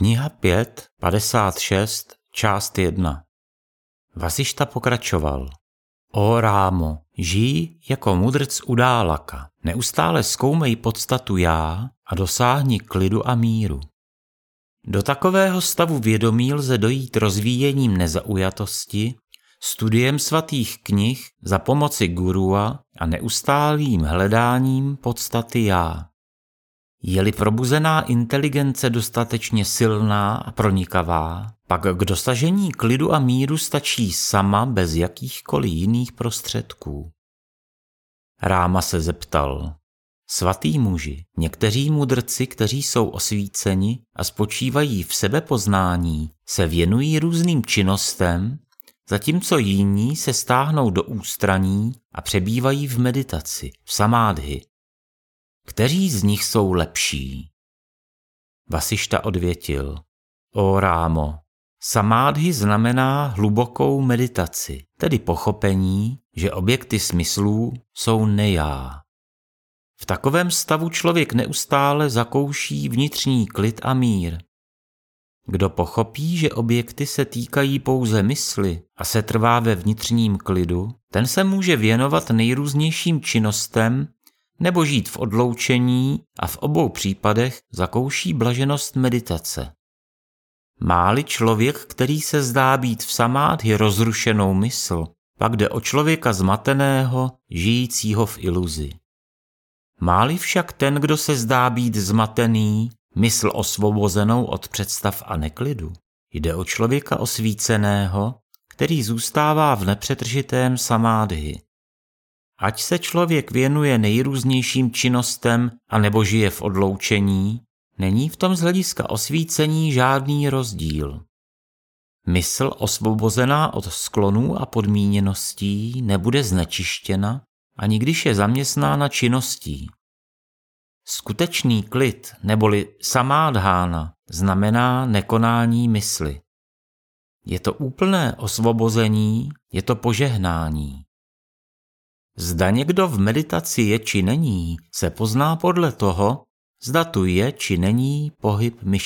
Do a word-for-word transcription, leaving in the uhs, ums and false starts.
Kniha pět, padesát šest, část jedna. Vasišta pokračoval. O Rámo, žij jako mudrc událaka, neustále zkoumej podstatu já a dosáhni klidu a míru. Do takového stavu vědomí lze dojít rozvíjením nezaujatosti, studiem svatých knih za pomoci gurua a neustálým hledáním podstaty já. Je-li probuzená inteligence dostatečně silná a pronikavá, pak k dosažení klidu a míru stačí sama bez jakýchkoliv jiných prostředků. Ráma se zeptal. Svatý muži, někteří mudrci, kteří jsou osvíceni a spočívají v sebepoznání, se věnují různým činnostem, zatímco jiní se stáhnou do ústraní a přebývají v meditaci, v samádhi. Kteří z nich jsou lepší? Vasišta odvětil. O Rámo, samádhi znamená hlubokou meditaci, tedy pochopení, že objekty smyslů jsou nejá. V takovém stavu člověk neustále zakouší vnitřní klid a mír. Kdo pochopí, že objekty se týkají pouze mysli a se trvá ve vnitřním klidu, ten se může věnovat nejrůznějším činnostem nebo žít v odloučení a v obou případech zakouší blaženost meditace. Má-li člověk, který se zdá být v samádhi rozrušenou mysl, pak jde o člověka zmateného, žijícího v iluzi. Má-li však ten, kdo se zdá být zmatený, mysl osvobozenou od představ a neklidu, jde o člověka osvíceného, který zůstává v nepřetržitém samádhi. Ať se člověk věnuje nejrůznějším činnostem a nebo žije v odloučení, není v tom z hlediska osvícení žádný rozdíl. Mysl osvobozená od sklonů a podmíněností nebude znečištěna, ani když je zaměstnána činností. Skutečný klid neboli samádhána znamená nekonání mysli. Je to úplné osvobození, je to požehnání. Zda někdo v meditaci je či není, se pozná podle toho, zda tu je či není pohyb myšlení.